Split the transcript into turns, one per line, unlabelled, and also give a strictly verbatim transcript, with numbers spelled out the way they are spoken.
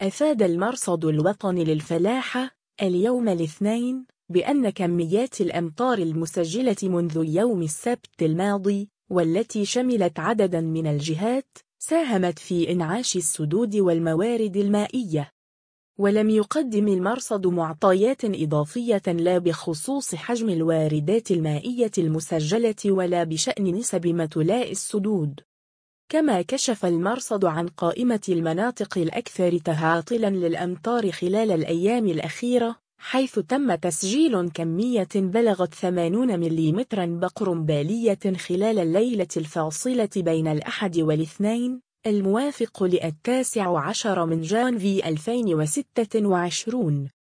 أفاد المرصد الوطني للفلاحة اليوم الاثنين بأن كميات الأمطار المسجلة منذ يوم السبت الماضي، والتي شملت عددا من الجهات، ساهمت في إنعاش السدود والموارد المائية. ولم يقدم المرصد معطيات إضافية لا بخصوص حجم الواردات المائية المسجلة ولا بشأن نسب متلاء السدود. كما كشف المرصد عن قائمة المناطق الأكثر تعاطلاً للأمطار خلال الأيام الأخيرة، حيث تم تسجيل كمية بلغت ثمانين مليمتراً بقرنبالية خلال الليلة الفاصلة بين الأحد والاثنين الموافق للتاسع عشر من جانفي ألفين وستة وعشرين.